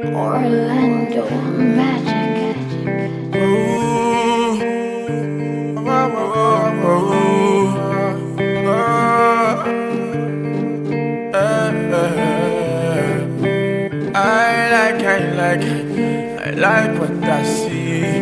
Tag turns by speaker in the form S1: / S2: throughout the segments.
S1: Orlando Magic.
S2: I like what I see.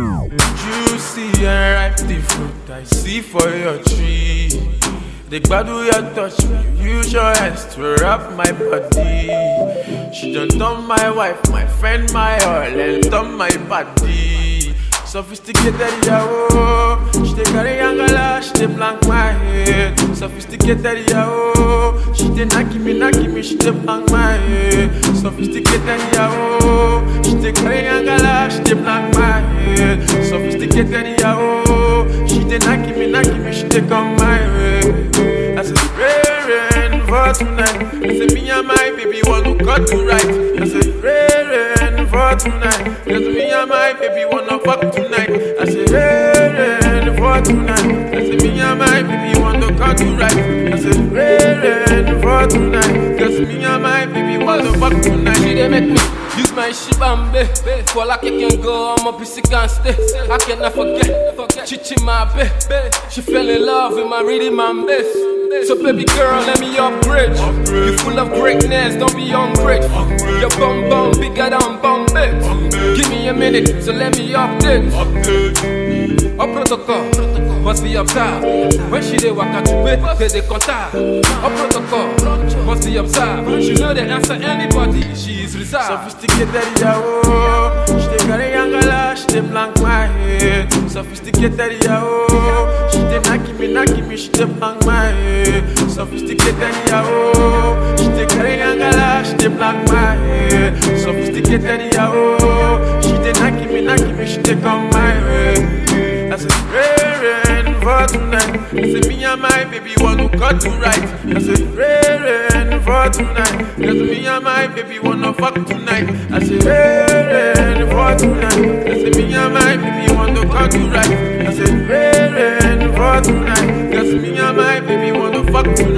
S2: Juicy and ripe the fruit I see for your tree. The gbadu you touch me, use your hands to wrap my body. She done turn my wife, my friend, my all, and turn my body. Sophisticated, yao. She dey carry angala, she dey blank my head. Sophisticated, yao. She dey knock me, she dey blank my head. Sophisticated, yao. She dey carry angala, she dey blank my head. Sophisticated, yao. She dey knock me, she dey come my way. I said, rain for tonight. I said, me and my baby want to cut to right. I said, rain for tonight. Cause me and my baby wanna fuck tonight. I said, rain for tonight. I said, me and my baby want to cut to right. I said, rain for tonight. Cause me and my baby want to fuck tonight.
S3: She dey make me use my shibambe. For like I can go, I'm a piece of can stay. I cannot forget Chichi my babe. She fell in love with my rhythm and bass. So baby girl, let me upgrade you. You full of greatness, don't be ungrateful. Your bum bigger than Bombay. Give me a minute, so let me update. Up protocol must be observed. When she dey waka to bed, they contact. Up protocol must be observed. She know they answer anybody, she is reserved.
S2: Sophisticated, yao. She dey carry angala, she dey blank my head. Sophisticated, yao. She dey knock me, she dey blank my head. Sophisticated, yao. She dey carry angala, she dey blank my head. Sophisticated, yao. She dey knock me, she dey come my way. I said, rain for tonight. I said, me and my baby want to cut to right. I said, rain for tonight. Cause me and my baby wanna fuck tonight. I said, rain for tonight. I said, me and my baby want to cut to right. I said, rain for tonight. Cause me and my baby wanna fuck tonight.